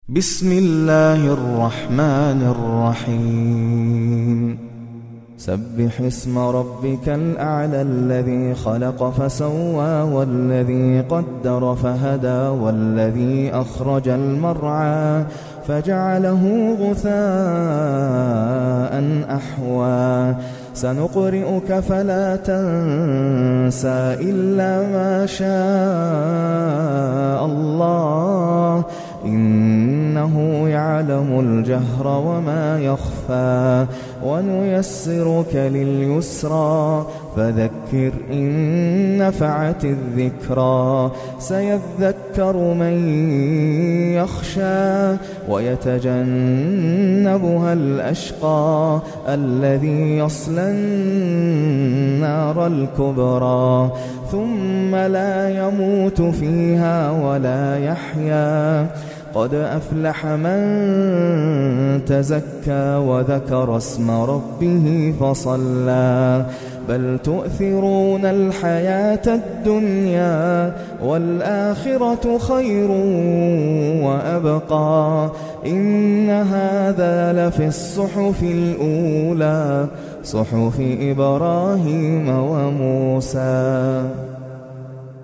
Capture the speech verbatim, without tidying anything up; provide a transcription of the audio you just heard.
بسم الله الرحمن الرحيم سبح اسم ربك الأعلى الذي خلق فسوى والذي قدر فهدى والذي أخرج المرعى فجعله غثاء أحوى سنقرئك فلا تنسى إلا ما شاء الله إنه يعلم الجهر وما يخفى ونيسرك لليسرى فذكر إن نفعت الذكرى سيذكر من يخشى ويتجنبها الأشقى الذي يصلى النار الكبرى ثم لا يموت فيها ولا يحيا قد أفلح من تزكى وذكر اسم ربه فصلى بل تؤثرون الحياة الدنيا والآخرة خير وأبقى إن هذا لفي الصحف الأولى صحف إبراهيم وموسى.